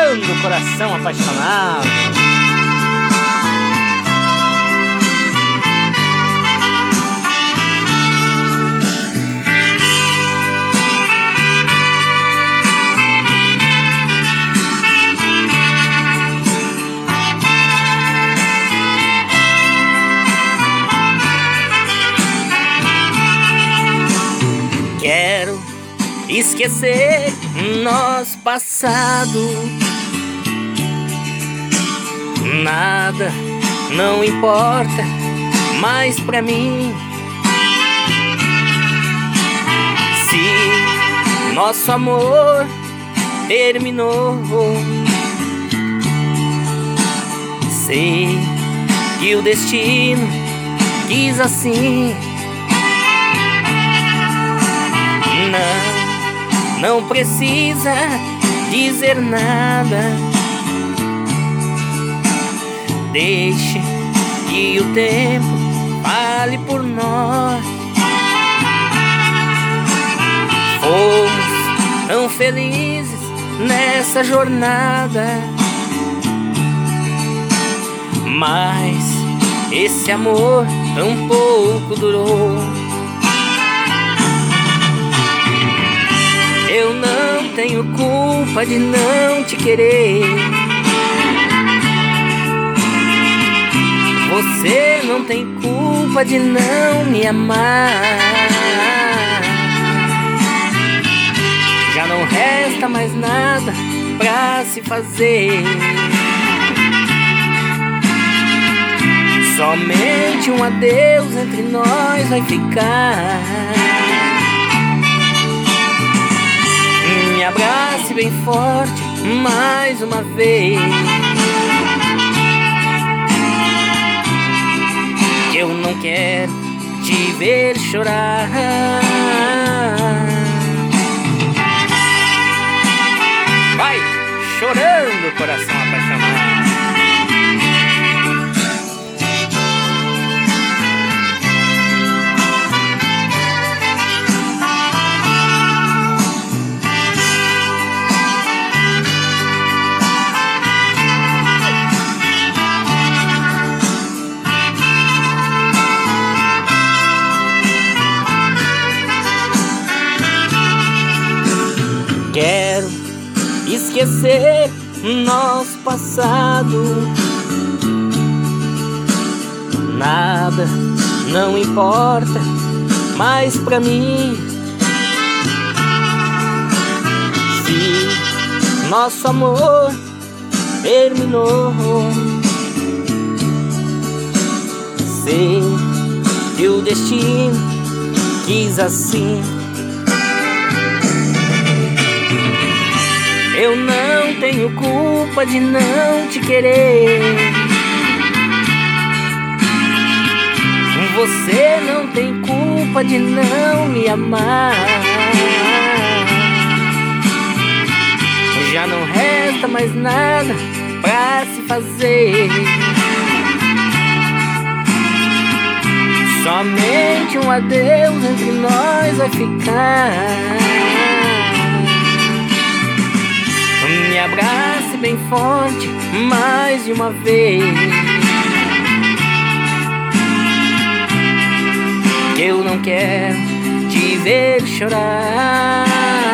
chorando, coração apaixonado. Quero esquecer nosso passado. Nada não importa mais pra mim. Se nosso amor terminou, sei que o destino quis assim. Não precisa dizer nada. Deixe que o tempo fale por nós. Fomos tão felizes nessa jornada, mas esse amor tão pouco durou. Eu não tenho culpa de não te querer. Você não tem culpa de não me amar. Já não resta mais nada pra se fazer. Somente um adeus entre nós vai ficar. Me abrace bem forte mais uma vez. Eu não quero te ver chorar. Vai chorando, coração apaixonado. Quero esquecer nosso passado. Nada não importa mais pra mim. Se nosso amor terminou, sei que o destino quis assim. Eu não tenho culpa de não te querer. Você não tem culpa de não me amar. Já não resta mais nada pra se fazer. Somente um adeus entre nós vai ficar. Me abrace bem forte mais de uma vez. Que eu não quero te ver chorar.